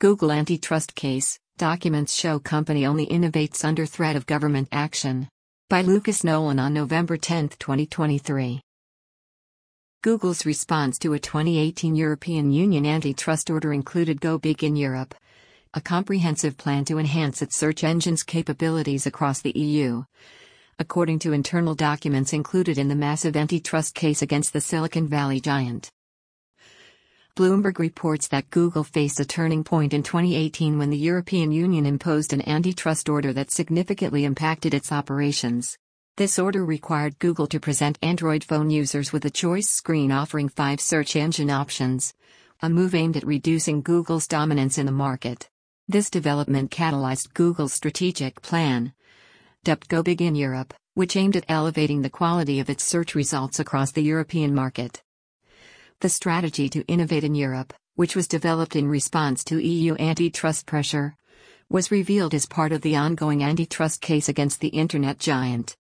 Google antitrust case, documents show company only innovates under threat of government action. By Lucas Nolan on November 10, 2023. Google's response to a 2018 European Union antitrust order included Go Big in Europe, a comprehensive plan to enhance its search engine's capabilities across the EU. According to internal documents included in the massive antitrust case against the Silicon Valley giant. Bloomberg reports that Google faced a turning point in 2018 when the European Union imposed an antitrust order that significantly impacted its operations. This order required Google to present Android phone users with a choice screen offering 5 search engine options, a move aimed at reducing Google's dominance in the market. This development catalyzed Google's strategic plan, dubbed Go Big in Europe, which aimed at elevating the quality of its search results across the European market. The strategy to innovate in Europe, which was developed in response to EU antitrust pressure, was revealed as part of the ongoing antitrust case against the internet giant.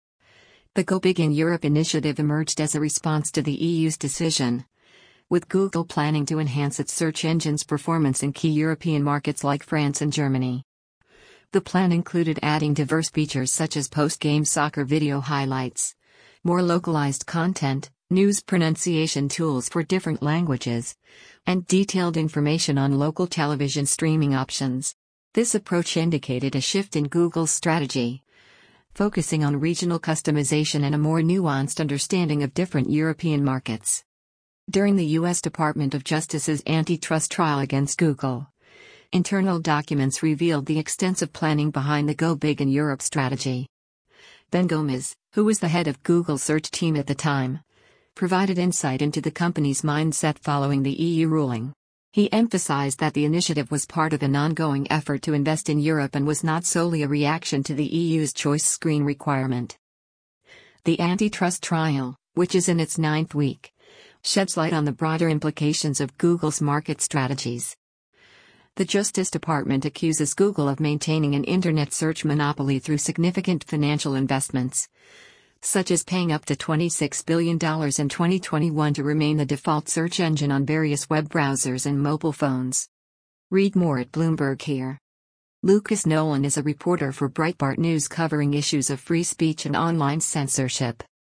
The Go Big in Europe initiative emerged as a response to the EU's decision, with Google planning to enhance its search engine's performance in key European markets like France and Germany. The plan included adding diverse features such as post-game soccer video highlights, more localized content, news pronunciation tools for different languages, and detailed information on local television streaming options. This approach indicated a shift in Google's strategy, focusing on regional customization and a more nuanced understanding of different European markets. During the U.S. Department of Justice's antitrust trial against Google, internal documents revealed the extensive planning behind the Go Big in Europe strategy. Ben Gomez, who was the head of Google's search team at the time, provided insight into the company's mindset following the EU ruling. He emphasized that the initiative was part of an ongoing effort to invest in Europe and was not solely a reaction to the EU's choice screen requirement. The antitrust trial, which is in its 9th week, sheds light on the broader implications of Google's market strategies. The Justice Department accuses Google of maintaining an internet search monopoly through significant financial investments, such as paying up to $26 billion in 2021 to remain the default search engine on various web browsers and mobile phones. Read more at Bloomberg here. Lucas Nolan is a reporter for Breitbart News covering issues of free speech and online censorship.